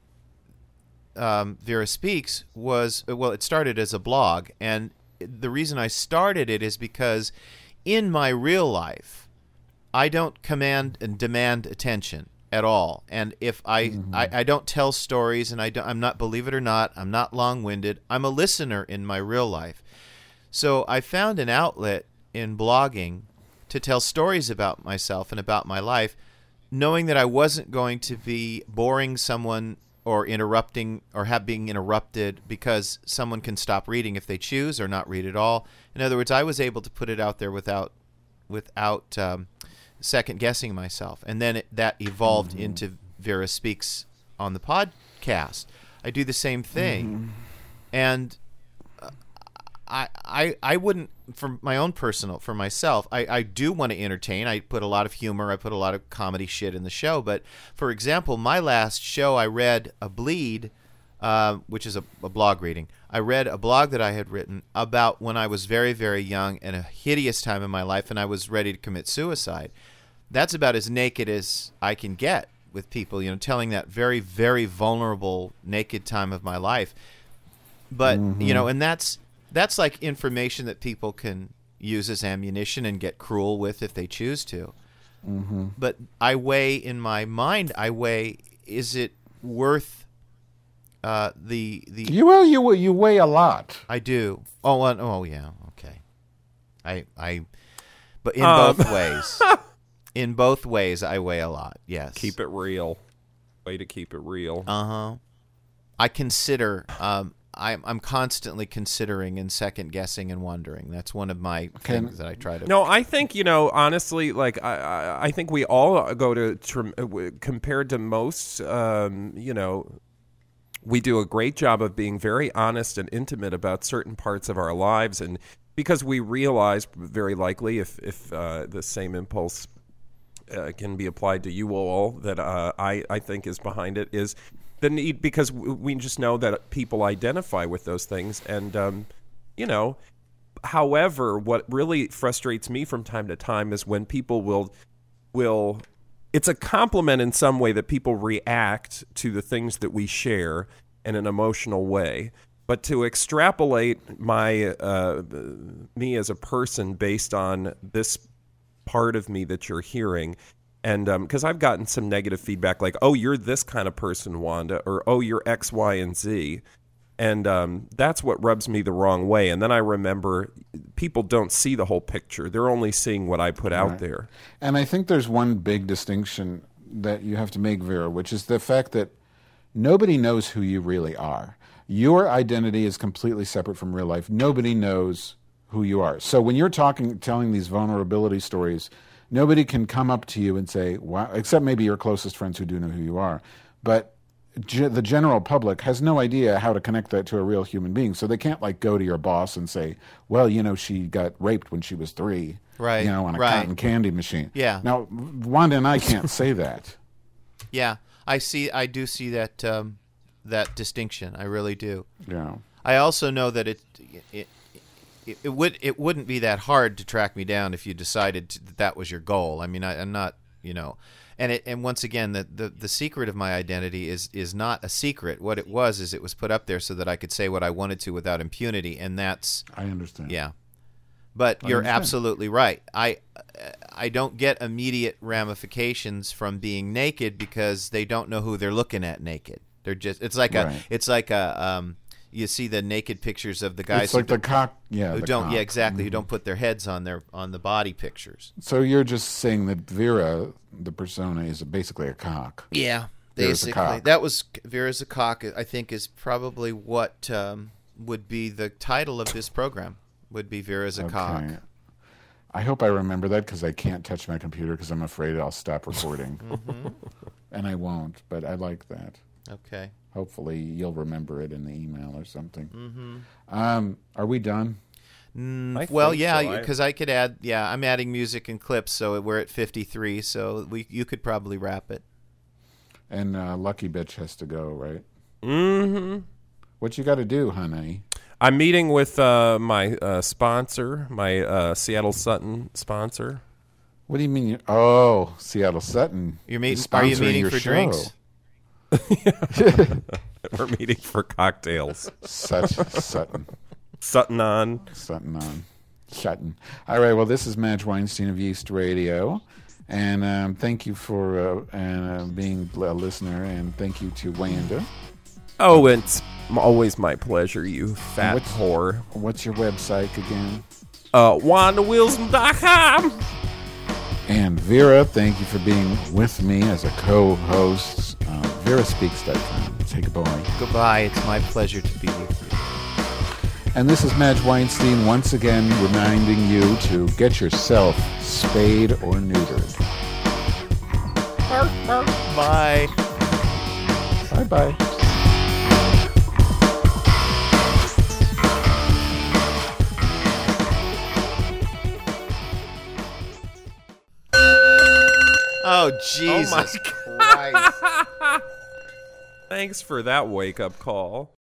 um, Vera Speaks was, well, it started as a blog, and the reason I started it is because in my real life, I don't command and demand attention at all. And if I, mm-hmm. I, I don't tell stories, and I don't, I'm not, believe it or not, I'm not long-winded. I'm a listener in my real life. So I found an outlet in blogging to tell stories about myself and about my life, knowing that I wasn't going to be boring someone or interrupting or have being interrupted because someone can stop reading if they choose or not read at all. In other words, I was able to put it out there without without um, second guessing myself. And then it, that evolved mm-hmm. into Vera Speaks on the podcast. I do the same thing. Mm-hmm. And uh, I, I I wouldn't, for my own personal, for myself, I, I do want to entertain. I put a lot of humor, I put a lot of comedy shit in the show. But, for example, my last show, I read a bleed, uh, which is a, a blog reading. I read a blog that I had written about when I was very, very young and a hideous time in my life, and I was ready to commit suicide. That's about as naked as I can get with people, you know, telling that very, very vulnerable, naked time of my life. But, mm-hmm. you know, and that's that's like information that people can use as ammunition and get cruel with if they choose to. Mm-hmm. But I weigh, in my mind, I weigh, is it worth uh, the the? You well, you you weigh a lot. I do. Oh, uh, oh yeah. Okay. I I, but in Um. both ways. In both ways, I weigh a lot, yes. Keep it real. Way to keep it real. Uh-huh. I consider, um, I'm, I'm constantly considering and second-guessing and wondering. That's one of my Can, things that I try to... No, I think, you know, honestly, like, I, I, I think we all go to, tr- compared to most, um, you know, we do a great job of being very honest and intimate about certain parts of our lives, and because we realize, very likely, if, if uh, the same impulse... Uh, can be applied to you all that uh, I, I think is behind it is the need, because w- we just know that people identify with those things. And, um, you know, however, what really frustrates me from time to time is when people will, will it's a compliment in some way that people react to the things that we share in an emotional way. But to extrapolate my uh, me as a person based on this part of me that you're hearing, and because um, I've gotten some negative feedback like, oh, you're this kind of person, Wanda, or oh, you're X, Y, and Z, and um, that's what rubs me the wrong way. And then I remember people don't see the whole picture. They're only seeing what I put out right. there. And I think there's one big distinction that you have to make, Vera, which is the fact that nobody knows who you really are. Your identity is completely separate from real life. Nobody knows who you are. So when you're talking, telling these vulnerability stories, nobody can come up to you and say, wow, except maybe your closest friends who do know who you are. But ge- the general public has no idea how to connect that to a real human being. So they can't like go to your boss and say, well, you know, she got raped when she was three, right? You know, on a right. cotton candy machine. Yeah. Now, Wanda and I can't say that. Yeah, I see. I do see that um, that distinction. I really do. Yeah. I also know that it, it It, it would it wouldn't be that hard to track me down if you decided to, that that was your goal. I mean, I, I'm not, you know, and it and once again, the, the the secret of my identity is is not a secret. What it was is it was put up there so that I could say what I wanted to without impunity, and that's I understand. Yeah, but I you're understand. absolutely right. I I don't get immediate ramifications from being naked because they don't know who they're looking at naked. They're just it's like Right. a it's like a um. You see the naked pictures of the guys It's like who, the cock, yeah, who the don't, cock. yeah, exactly, Mhm. who don't put their heads on their on the body pictures. So you're just saying that Vera, the persona, is basically a cock. Yeah, Vera's a basically, cock. that was Vera's a cock. I think is probably what um, would be the title of this program. Would be Vera's a cock. I hope I remember that because I can't touch my computer because I'm afraid I'll stop recording, mm-hmm. and I won't. But I like that. Okay. Hopefully you'll remember it in the email or something. Mm-hmm. Um, are we done? Mm, I well, think yeah, so. I- because I could add. Yeah, I'm adding music and clips, so we're at fifty-three. So we you could probably wrap it. And uh, Lucky Bitch has to go, right? Mm-hmm. What you got to do, honey? I'm meeting with uh, my uh, sponsor, my uh, Seattle Sutton sponsor. What do you mean? You, oh, Seattle Sutton. You're meeting. He's Are you sponsoring meeting your for show. drinks? We're meeting for cocktails. Such Sutton. Sutton on. Sutton on. Sutton. All right. Well, this is Madge Weinstein of Yeast Radio. And um, thank you for uh, uh, being a listener. And thank you to Wanda. Oh, it's always my pleasure, you fat what's- whore. What's your website again? Uh, Wanda Wilson dot com. And Vera, thank you for being with me as a co-host. Uh, Vera Speaks dot com. Say goodbye. Goodbye. It's my pleasure to be with you. And this is Madge Weinstein once again reminding you to get yourself spayed or neutered. Bye. Bye-bye. Oh Jesus Oh my Christ! Thanks for that wake-up call.